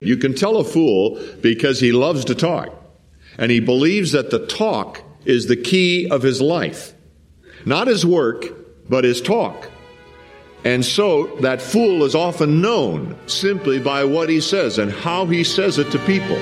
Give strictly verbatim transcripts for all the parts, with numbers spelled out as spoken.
You can tell a fool because he loves to talk, and he believes that the talk is the key of his life. Not his work, but his talk. And so that fool is often known simply by what he says and how he says it to people.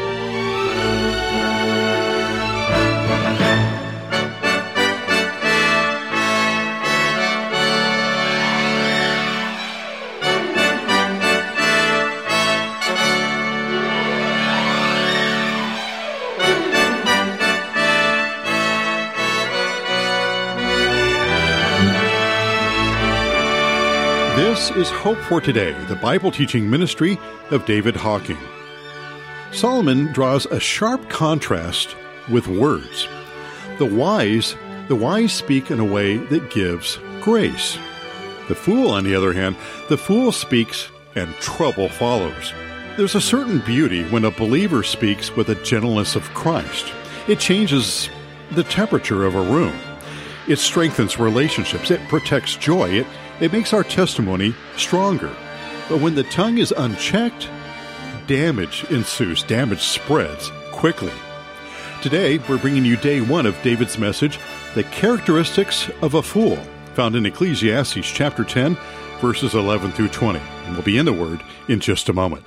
This is Hope for Today, the Bible teaching ministry of David Hocking. Solomon draws a sharp contrast with words. The wise, the wise speak in a way that gives grace. The fool, on the other hand, the fool speaks and trouble follows. There's a certain beauty when a believer speaks with the gentleness of Christ. It changes the temperature of a room. It strengthens relationships. It protects joy. It It makes our testimony stronger. But when the tongue is unchecked, damage ensues. Damage spreads quickly. Today, we're bringing you day one of David's message, The Characteristics of a Fool, found in Ecclesiastes chapter ten, verses eleven through twenty. And we'll be in the Word in just a moment.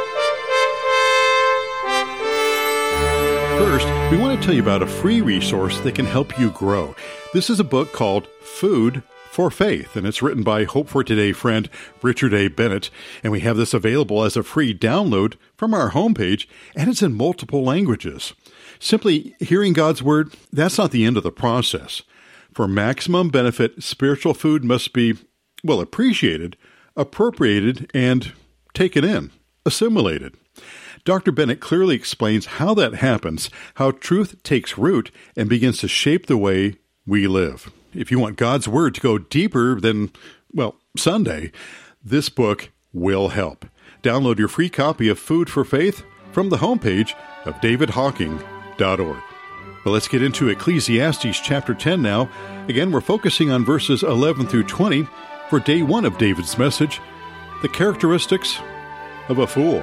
First, we want to tell you about a free resource that can help you grow. This is a book called Food for Faith, and it's written by Hope for Today friend Richard A. Bennett, and we have this available as a free download from our homepage, and it's in multiple languages. Simply hearing God's Word, that's not the end of the process. For maximum benefit, spiritual food must be, well, appreciated, appropriated, and taken in, assimilated. Doctor Bennett clearly explains how that happens, how truth takes root and begins to shape the way we live. If you want God's Word to go deeper than, well, Sunday, this book will help. Download your free copy of Food for Faith from the homepage of david hocking dot org. Well, let's get into Ecclesiastes chapter ten now. Again, we're focusing on verses eleven through twenty for day one of David's message, The Characteristics of a Fool.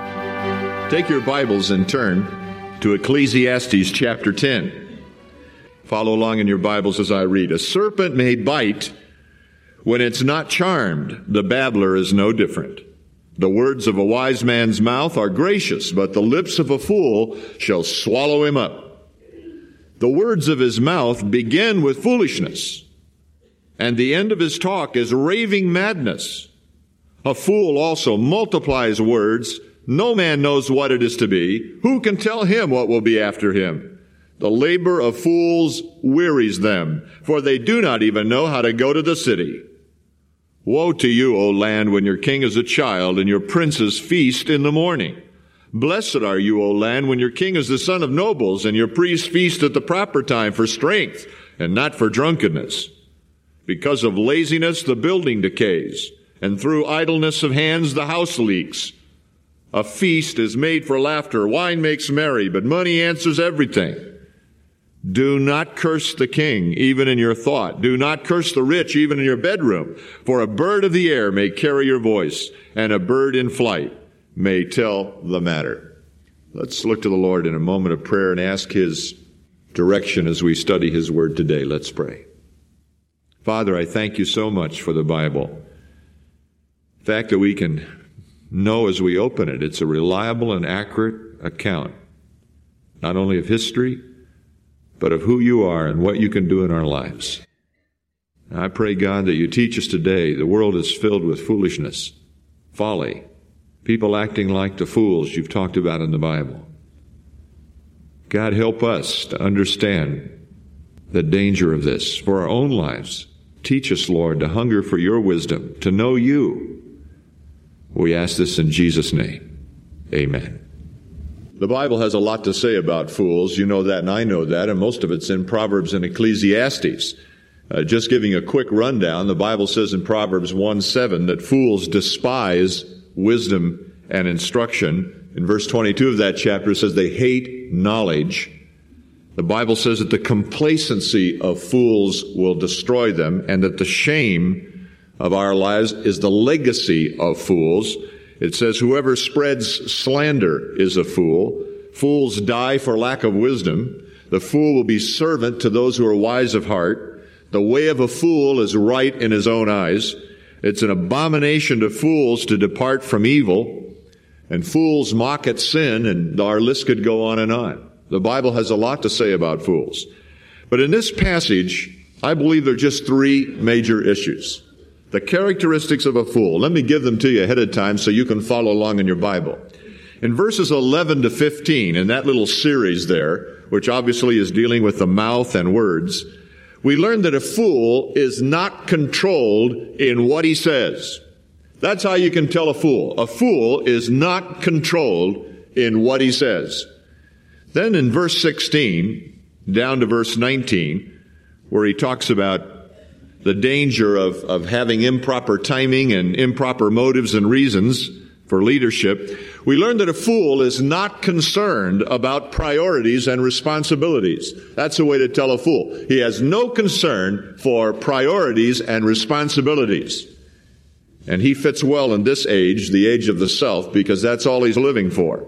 Take your Bibles and turn to Ecclesiastes chapter ten. Follow along in your Bibles as I read. A serpent may bite when it's not charmed. The babbler is no different. The words of a wise man's mouth are gracious, but the lips of a fool shall swallow him up. The words of his mouth begin with foolishness, and the end of his talk is raving madness. A fool also multiplies words. No man knows what it is to be. Who can tell him what will be after him? The labor of fools wearies them, for they do not even know how to go to the city. Woe to you, O land, when your king is a child and your princes feast in the morning. Blessed are you, O land, when your king is the son of nobles and your priests feast at the proper time for strength and not for drunkenness. Because of laziness, the building decays, and through idleness of hands, the house leaks. A feast is made for laughter, wine makes merry, but money answers everything. Do not curse the king, even in your thought. Do not curse the rich, even in your bedroom. For a bird of the air may carry your voice, and a bird in flight may tell the matter. Let's look to the Lord in a moment of prayer and ask His direction as we study His Word today. Let's pray. Father, I thank you so much for the Bible. The fact that we can know as we open it, it's a reliable and accurate account, not only of history, but of who you are and what you can do in our lives. I pray, God, that you teach us today. The world is filled with foolishness, folly, people acting like the fools you've talked about in the Bible. God, help us to understand the danger of this for our own lives. Teach us, Lord, to hunger for your wisdom, to know you. We ask this in Jesus' name. Amen. The Bible has a lot to say about fools. You know that, and I know that, and most of it's in Proverbs and Ecclesiastes. Uh, just giving a quick rundown, the Bible says in Proverbs one seven that fools despise wisdom and instruction. In verse twenty-two of that chapter, it says they hate knowledge. The Bible says that the complacency of fools will destroy them, and that the shame of our lives is the legacy of fools. It says, whoever spreads slander is a fool. Fools die for lack of wisdom. The fool will be servant to those who are wise of heart. The way of a fool is right in his own eyes. It's an abomination to fools to depart from evil. And fools mock at sin, and our list could go on and on. The Bible has a lot to say about fools. But in this passage, I believe there are just three major issues. The characteristics of a fool. Let me give them to you ahead of time so you can follow along in your Bible. In verses eleven to fifteen, in that little series there, which obviously is dealing with the mouth and words, we learn that a fool is not controlled in what he says. That's how you can tell a fool. A fool is not controlled in what he says. Then in verse sixteen, down to verse nineteen, where he talks about the danger of, of having improper timing and improper motives and reasons for leadership, we learn that a fool is not concerned about priorities and responsibilities. That's a way to tell a fool. He has no concern for priorities and responsibilities. And he fits well in this age, the age of the self, because that's all he's living for.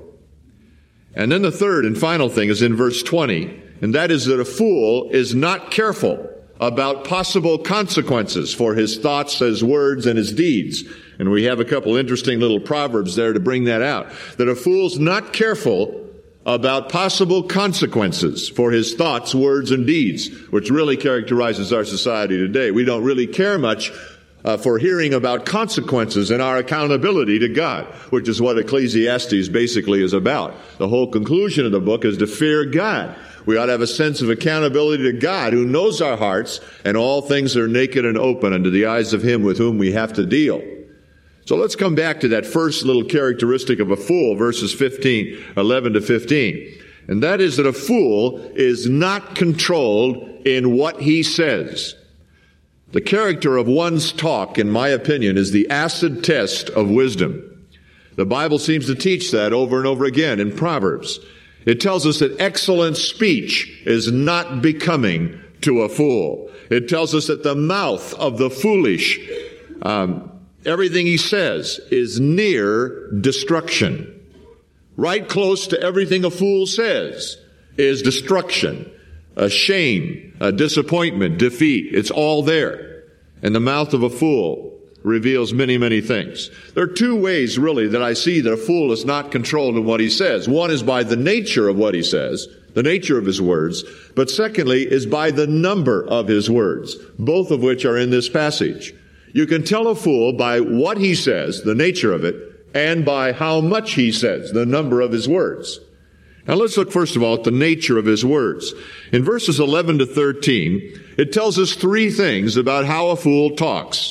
And then the third and final thing is in verse twenty, and that is that a fool is not careful about possible consequences for his thoughts, his words, and his deeds. And we have a couple interesting little proverbs there to bring that out. That a fool's not careful about possible consequences for his thoughts, words, and deeds, which really characterizes our society today. We don't really care much uh, for hearing about consequences and our accountability to God, which is what Ecclesiastes basically is about. The whole conclusion of the book is to fear God. We ought to have a sense of accountability to God, who knows our hearts, and all things are naked and open unto the eyes of him with whom we have to deal. So let's come back to that first little characteristic of a fool, verses fifteen, eleven to fifteen. And that is that a fool is not controlled in what he says. The character of one's talk, in my opinion, is the acid test of wisdom. The Bible seems to teach that over and over again in Proverbs. It tells us that excellent speech is not becoming to a fool. It tells us that the mouth of the foolish, um, everything he says is near destruction. Right close to everything a fool says is destruction, a shame, a disappointment, defeat. It's all there. And the mouth of a fool reveals many, many things. There are two ways, really, that I see that a fool is not controlled in what he says. One is by the nature of what he says, the nature of his words. But secondly is by the number of his words, both of which are in this passage. You can tell a fool by what he says, the nature of it, and by how much he says, the number of his words. Now let's look first of all at the nature of his words. In verses eleven to thirteen, it tells us three things about how a fool talks.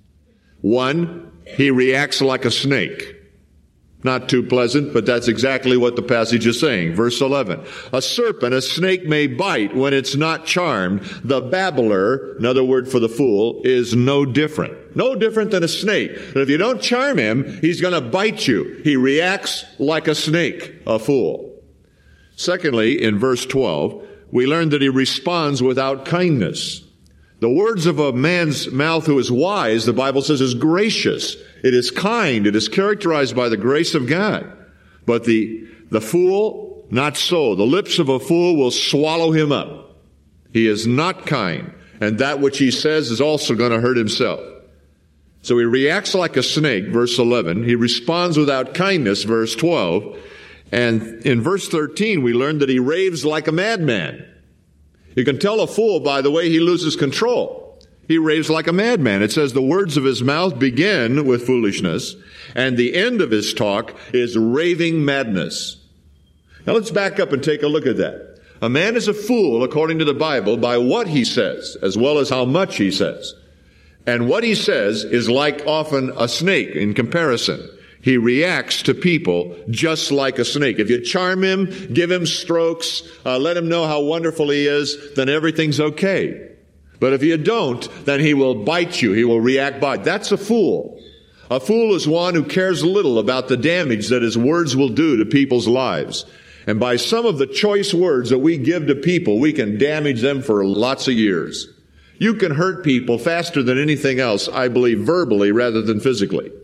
One, he reacts like a snake. Not too pleasant, but that's exactly what the passage is saying. Verse eleven, a serpent, a snake may bite when it's not charmed. The babbler, another word for the fool, is no different. No different than a snake. But if you don't charm him, he's going to bite you. He reacts like a snake, a fool. Secondly, in verse twelve, we learn that he responds without kindness. The words of a man's mouth who is wise, the Bible says, is gracious. It is kind. It is characterized by the grace of God. But the, the fool, not so. The lips of a fool will swallow him up. He is not kind. And that which he says is also going to hurt himself. So he reacts like a snake, verse eleven. He responds without kindness, verse twelve. And in verse thirteen, we learn that he raves like a madman. You can tell a fool by the way he loses control. He raves like a madman. It says the words of his mouth begin with foolishness, and the end of his talk is raving madness. Now let's back up and take a look at that. A man is a fool, according to the Bible, by what he says, as well as how much he says. And what he says is like often a snake in comparison. He reacts to people just like a snake. If you charm him, give him strokes, uh, let him know how wonderful he is, then everything's okay. But if you don't, then he will bite you. He will react by. That's a fool. A fool is one who cares little about the damage that his words will do to people's lives. And by some of the choice words that we give to people, we can damage them for lots of years. You can hurt people faster than anything else, I believe, verbally rather than physically.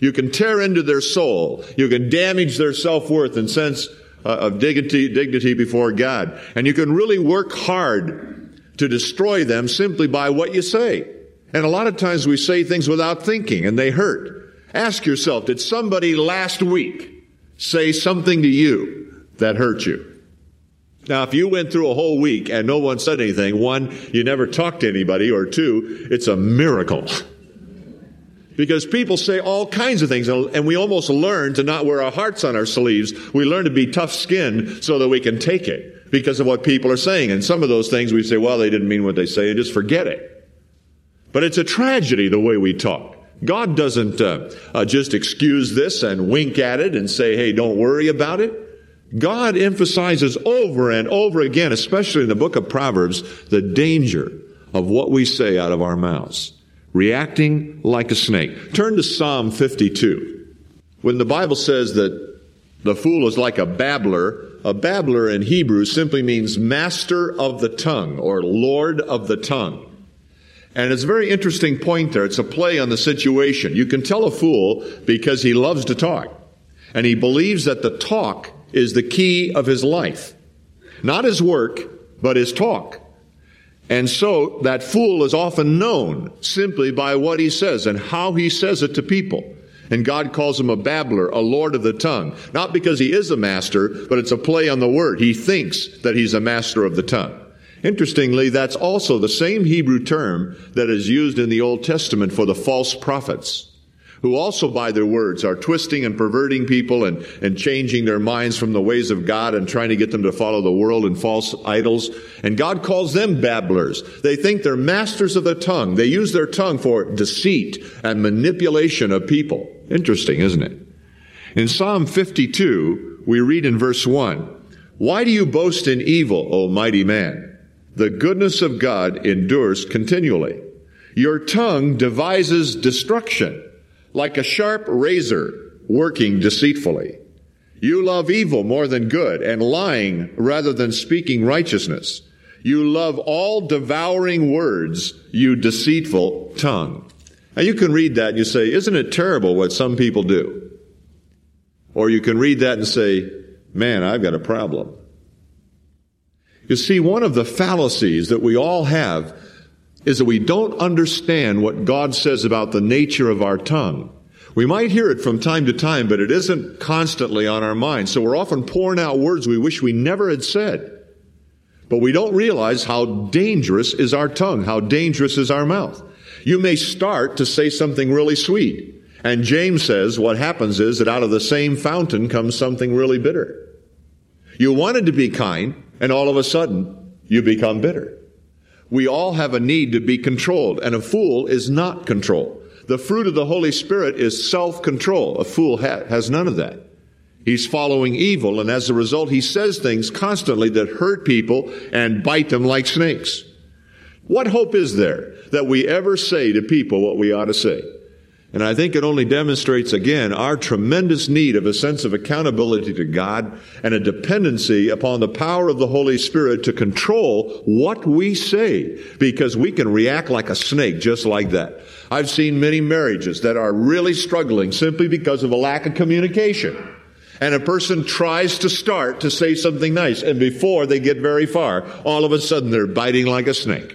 You can tear into their soul. You can damage their self-worth and sense uh, of dignity, dignity before God. And you can really work hard to destroy them simply by what you say. And a lot of times we say things without thinking, and they hurt. Ask yourself, did somebody last week say something to you that hurt you? Now, if you went through a whole week and no one said anything, one, you never talked to anybody, or two, it's a miracle. Because people say all kinds of things, and we almost learn to not wear our hearts on our sleeves. We learn to be tough-skinned so that we can take it because of what people are saying. And some of those things we say, well, they didn't mean what they say, and just forget it. But it's a tragedy the way we talk. God doesn't uh, uh, just excuse this and wink at it and say, hey, don't worry about it. God emphasizes over and over again, especially in the book of Proverbs, the danger of what we say out of our mouths. Reacting like a snake. Turn to Psalm fifty-two. When the Bible says that the fool is like a babbler, a babbler in Hebrew simply means master of the tongue or lord of the tongue. And it's a very interesting point there. It's a play on the situation. You can tell a fool because he loves to talk. And he believes that the talk is the key of his life. Not his work, but his talk. And so that fool is often known simply by what he says and how he says it to people. And God calls him a babbler, a lord of the tongue. Not because he is a master, but it's a play on the word. He thinks that he's a master of the tongue. Interestingly, that's also the same Hebrew term that is used in the Old Testament for the false prophets, who also by their words are twisting and perverting people and, and changing their minds from the ways of God and trying to get them to follow the world and false idols. And God calls them babblers. They think they're masters of the tongue. They use their tongue for deceit and manipulation of people. Interesting, isn't it? In Psalm fifty-two, we read in verse one, why do you boast in evil, O mighty man? The goodness of God endures continually. Your tongue devises destruction, like a sharp razor working deceitfully. You love evil more than good, and lying rather than speaking righteousness. You love all devouring words, you deceitful tongue. Now you can read that and you say, isn't it terrible what some people do? Or you can read that and say, man, I've got a problem. You see, one of the fallacies that we all have is that we don't understand what God says about the nature of our tongue. We might hear it from time to time, but it isn't constantly on our mind. So we're often pouring out words we wish we never had said. But we don't realize how dangerous is our tongue, how dangerous is our mouth. You may start to say something really sweet. And James says what happens is that out of the same fountain comes something really bitter. You wanted to be kind, and all of a sudden, you become bitter. We all have a need to be controlled, and a fool is not controlled. The fruit of the Holy Spirit is self-control. A fool ha- has none of that. He's following evil, and as a result, he says things constantly that hurt people and bite them like snakes. What hope is there that we ever say to people what we ought to say? And I think it only demonstrates, again, our tremendous need of a sense of accountability to God and a dependency upon the power of the Holy Spirit to control what we say, because we can react like a snake just like that. I've seen many marriages that are really struggling simply because of a lack of communication. And a person tries to start to say something nice, and before they get very far, all of a sudden they're biting like a snake.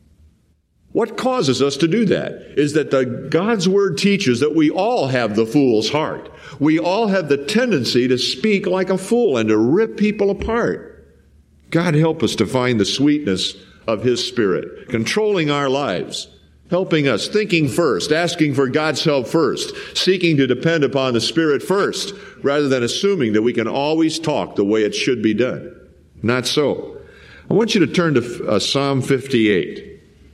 What causes us to do that is that the God's Word teaches that we all have the fool's heart. We all have the tendency to speak like a fool and to rip people apart. God help us to find the sweetness of His Spirit, controlling our lives, helping us, thinking first, asking for God's help first, seeking to depend upon the Spirit first, rather than assuming that we can always talk the way it should be done. Not so. I want you to turn to uh, Psalm fifty-eight.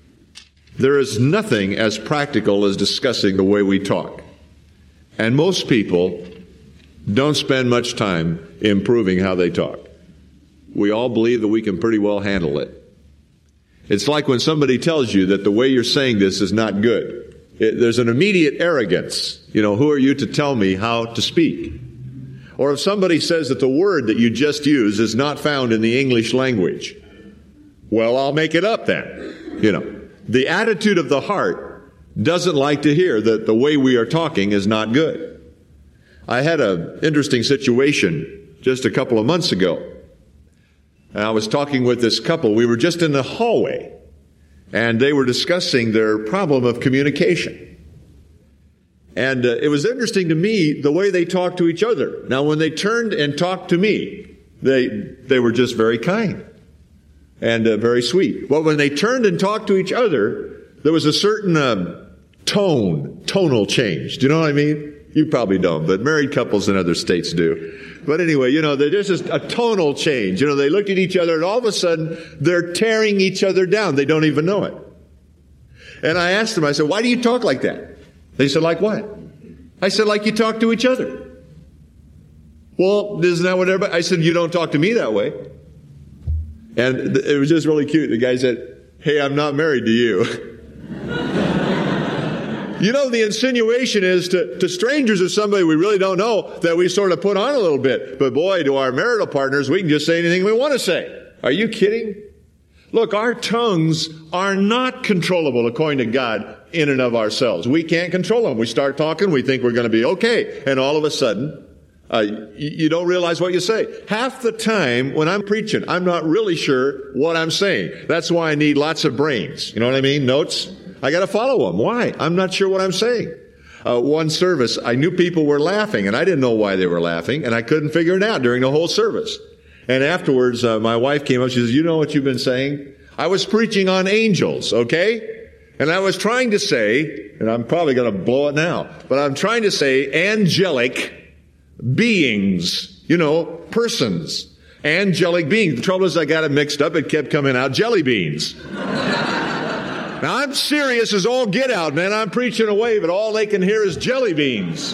There is nothing as practical as discussing the way we talk. And most people don't spend much time improving how they talk. We all believe that we can pretty well handle it. It's like when somebody tells you that the way you're saying this is not good. It, there's an immediate arrogance. You know, who are you to tell me how to speak? Or if somebody says that the word that you just used is not found in the English language, well, I'll make it up then. You know. The attitude of the heart doesn't like to hear that the way we are talking is not good. I had an interesting situation just a couple of months ago. And I was talking with this couple. We were just in the hallway, and they were discussing their problem of communication. And uh, it was interesting to me the way they talked to each other. Now, when they turned and talked to me, they they were just very kind and uh, very sweet. But when they turned and talked to each other, there was a certain uh, tone, tonal change. Do you know what I mean? You probably don't, but married couples in other states do. But anyway, you know, there's just a tonal change. You know, they looked at each other, and all of a sudden, they're tearing each other down. They don't even know it. And I asked them, I said, why do you talk like that? They said, like what? I said, like you talk to each other. Well, isn't that what everybody... I said, you don't talk to me that way. And it was just really cute. The guy said, hey, I'm not married to you. You know, the insinuation is to, to strangers or somebody we really don't know that we sort of put on a little bit. But boy, to our marital partners, we can just say anything we want to say. Are you kidding? Look, our tongues are not controllable according to God in and of ourselves. We can't control them. We start talking, we think we're going to be okay. And all of a sudden, uh, you, you don't realize what you say. Half the time when I'm preaching, I'm not really sure what I'm saying. That's why I need lots of brains. You know what I mean? Notes. I got to follow them. Why? I'm not sure what I'm saying. Uh, one service, I knew people were laughing, and I didn't know why they were laughing, and I couldn't figure it out during the whole service. And afterwards, uh, my wife came up. She says, you know what you've been saying? I was preaching on angels, okay? And I was trying to say, and I'm probably going to blow it now, but I'm trying to say angelic beings, you know, persons. Angelic beings. The trouble is I got it mixed up. It kept coming out jelly beans. Now, I'm serious as all get out, man. I'm preaching away, but all they can hear is jelly beans.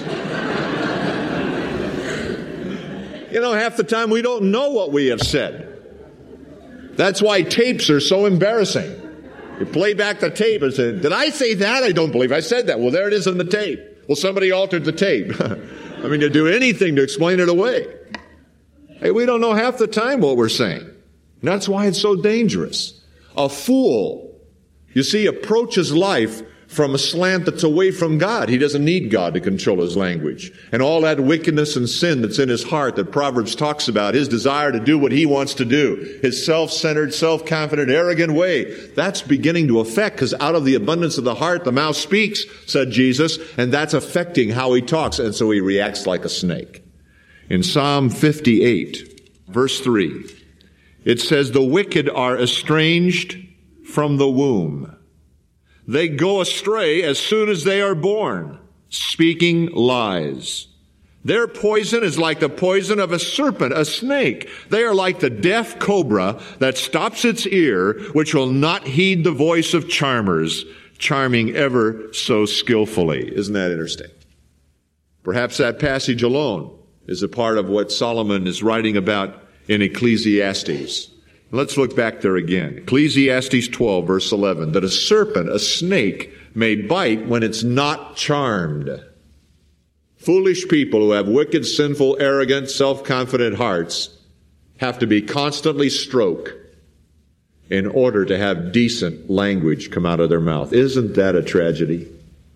You know, half the time we don't know what we have said. That's why tapes are so embarrassing. You play back the tape and say, did I say that? I don't believe I said that. Well, there it is in the tape. Well, somebody altered the tape. I mean, to do anything to explain it away. Hey, we don't know half the time what we're saying. And that's why it's so dangerous. A fool, you see, approaches life from a slant that's away from God. He doesn't need God to control his language. And all that wickedness and sin that's in his heart that Proverbs talks about, his desire to do what he wants to do, his self-centered, self-confident, arrogant way, that's beginning to affect, because out of the abundance of the heart, the mouth speaks, said Jesus, and that's affecting how he talks, and so he reacts like a snake. In Psalm fifty-eight, verse three, it says, the wicked are estranged from the womb. They go astray as soon as they are born, speaking lies. Their poison is like the poison of a serpent, a snake. They are like the deaf cobra that stops its ear, which will not heed the voice of charmers, charming ever so skillfully. Isn't that interesting? Perhaps that passage alone is a part of what Solomon is writing about in Ecclesiastes. Let's look back there again. Ecclesiastes twelve, verse eleven, that a serpent, a snake, may bite when it's not charmed. Foolish people who have wicked, sinful, arrogant, self-confident hearts have to be constantly stroked in order to have decent language come out of their mouth. Isn't that a tragedy?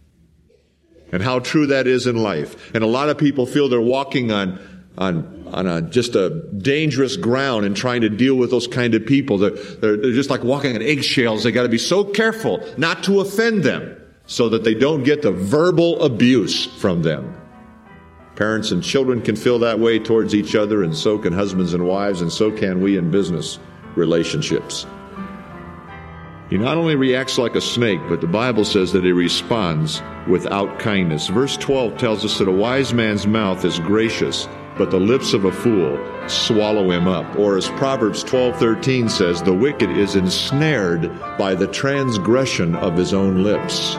And how true that is in life. And a lot of people feel they're walking on on on a, just a dangerous ground and trying to deal with those kind of people. They're, they're, they're just like walking on eggshells. They got to be so careful not to offend them so that they don't get the verbal abuse from them. Parents and children can feel that way towards each other, and so can husbands and wives, and so can we in business relationships. He not only reacts like a snake, but the Bible says that he responds without kindness. Verse twelve tells us that a wise man's mouth is gracious, but the lips of a fool swallow him up. Or as Proverbs twelve thirteen says, the wicked is ensnared by the transgression of his own lips.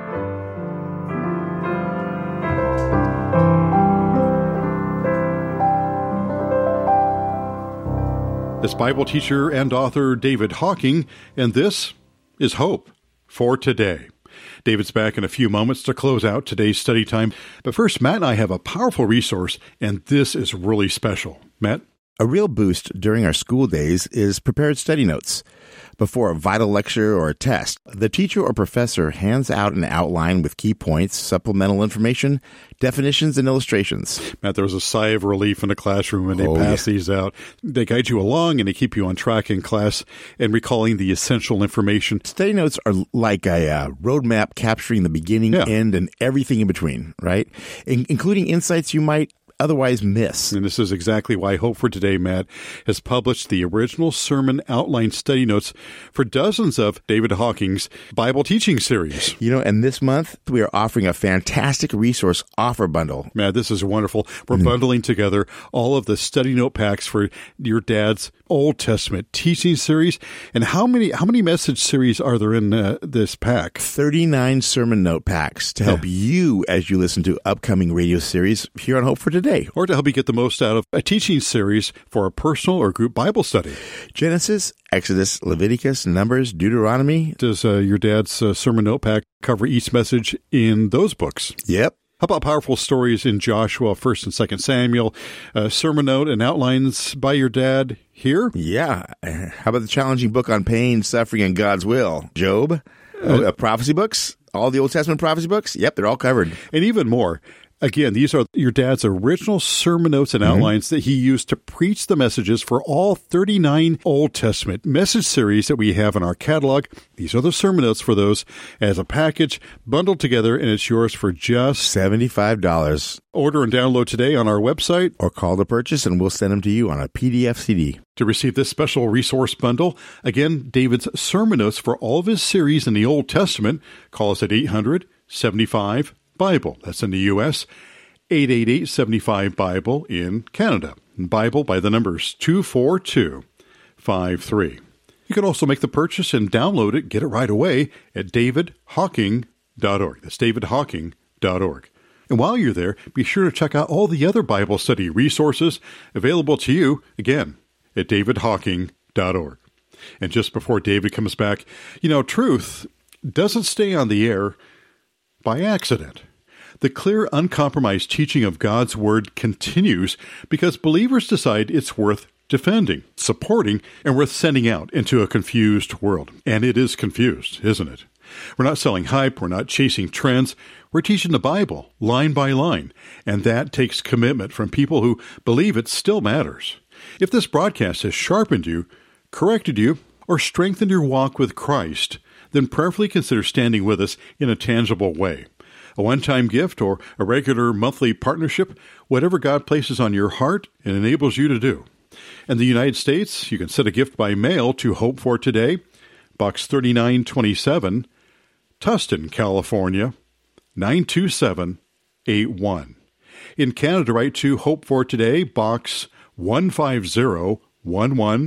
It's Bible teacher and author David Hocking, and this is Hope for Today. David's back in a few moments to close out today's study time. But first, Matt and I have a powerful resource, and this is really special. Matt? A real boost during our school days is prepared study notes. Before a vital lecture or a test, the teacher or professor hands out an outline with key points, supplemental information, definitions, and illustrations. Matt, there was a sigh of relief in the classroom when they Oh, pass yeah. these out. They guide you along and they keep you on track in class and recalling the essential information. Study notes are like a uh, roadmap capturing the beginning, Yeah. end, and everything in between, right? In- including insights you might otherwise miss. And this is exactly why Hope for Today, Matt, has published the original sermon outline study notes for dozens of David Hawking's Bible teaching series. You know, and this month we are offering a fantastic resource offer bundle. Matt, this is wonderful. We're bundling together all of the study note packs for your dad's Old Testament teaching series. And how many how many message series are there in uh, this pack? thirty-nine sermon note packs to help you as you listen to upcoming radio series here on Hope for Today. Or to help you get the most out of a teaching series for a personal or group Bible study. Genesis, Exodus, Leviticus, Numbers, Deuteronomy. Does uh, your dad's uh, sermon note pack cover each message in those books? Yep. How about powerful stories in Joshua, First and Second Samuel, uh, sermon note and outlines by your dad here? Yeah. How about the challenging book on pain, suffering, and God's will? Job, uh, prophecy books, all the Old Testament prophecy books. Yep, they're all covered. And even more. Again, these are your dad's original sermon notes and outlines mm-hmm. that he used to preach the messages for all thirty-nine Old Testament message series that we have in our catalog. These are the sermon notes for those as a package bundled together, and it's yours for just seventy-five dollars. Order and download today on our website. Or call to purchase, and we'll send them to you on a P D F C D. To receive this special resource bundle, again, David's sermon notes for all of his series in the Old Testament, call us at eight hundred, seventy-five, Bible. That's in the U S eight eight eight, seven five, Bible in Canada. Bible by the numbers two four two five three. You can also make the purchase and download it, get it right away at david hawking dot org. That's david hawking dot org. And while you're there, be sure to check out all the other Bible study resources available to you, again, at david hawking dot org. And just before David comes back, you know, truth doesn't stay on the air by accident. The clear, uncompromised teaching of God's Word continues because believers decide it's worth defending, supporting, and worth sending out into a confused world. And it is confused, isn't it? We're not selling hype. We're not chasing trends. We're teaching the Bible line by line. And that takes commitment from people who believe it still matters. If this broadcast has sharpened you, corrected you, or strengthened your walk with Christ, then prayerfully consider standing with us in a tangible way. A one-time gift or a regular monthly partnership, whatever God places on your heart and enables you to do. In the United States, you can send a gift by mail to Hope for Today, Box thirty-nine twenty-seven, Tustin, California, nine two seven eight one. In Canada, write to Hope for Today, Box one five zero one one,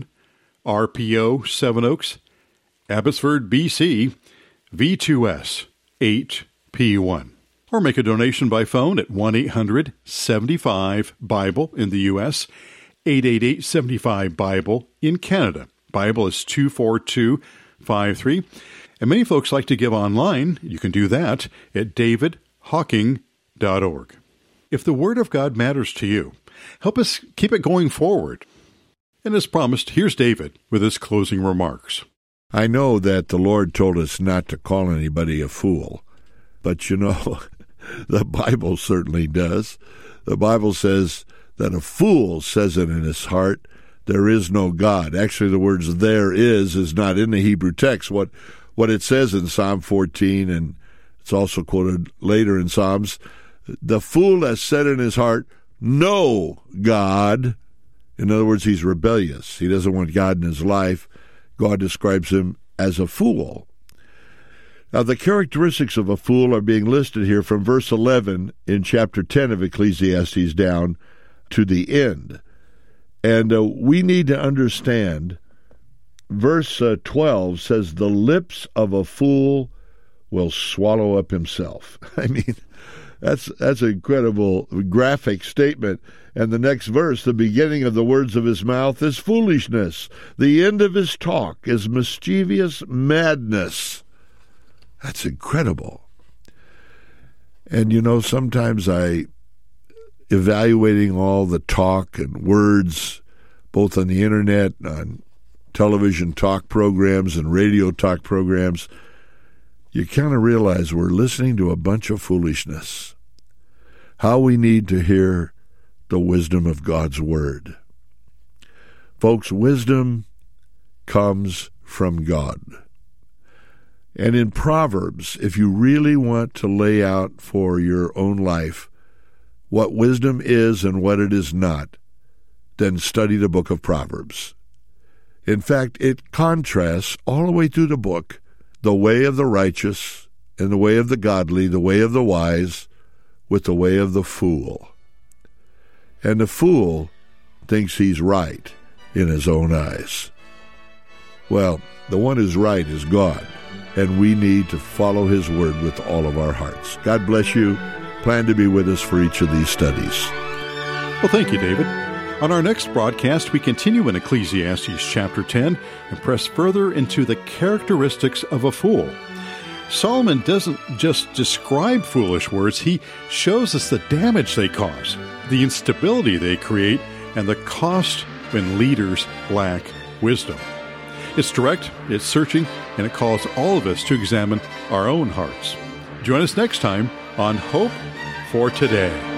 R P O Seven Oaks, Abbotsford, B C, V two S eight P one. Or make a donation by phone at one eight hundred, seven five, Bible in the U S, eight eight eight, seven five, Bible in Canada. Bible is two four two five three. And many folks like to give online. You can do that at david hawking dot org. If the Word of God matters to you, help us keep it going forward. And as promised, here's David with his closing remarks. I know that the Lord told us not to call anybody a fool, but you know, the Bible certainly does. The Bible says that a fool says it in his heart, there is no God. Actually, the words there is is not in the Hebrew text. What what it says in Psalm fourteen, and it's also quoted later in Psalms, the fool has said in his heart, no God. In other words, he's rebellious. He doesn't want God in his life. God describes him as a fool. Now, the characteristics of a fool are being listed here from verse eleven in chapter ten of Ecclesiastes down to the end. And uh, we need to understand, verse uh, twelve says, the lips of a fool will swallow up himself. I mean, that's that's an incredible graphic statement. And the next verse, the beginning of the words of his mouth is foolishness. The end of his talk is mischievous madness. That's incredible. And, you know, sometimes I, evaluating all the talk and words both on the internet, on television talk programs and radio talk programs, you kind of realize we're listening to a bunch of foolishness. How we need to hear the wisdom of God's Word. Folks, wisdom comes from God. And in Proverbs, if you really want to lay out for your own life what wisdom is and what it is not, then study the book of Proverbs. In fact, it contrasts all the way through the book the way of the righteous and the way of the godly, the way of the wise, with the way of the fool. And the fool thinks he's right in his own eyes. Well, the one who's right is God, and we need to follow his word with all of our hearts. God bless you. Plan to be with us for each of these studies. Well, thank you, David. On our next broadcast, we continue in Ecclesiastes chapter ten and press further into the characteristics of a fool. Solomon doesn't just describe foolish words, he shows us the damage they cause, the instability they create, and the cost when leaders lack wisdom. It's direct, it's searching, and it calls all of us to examine our own hearts. Join us next time on Hope for Today.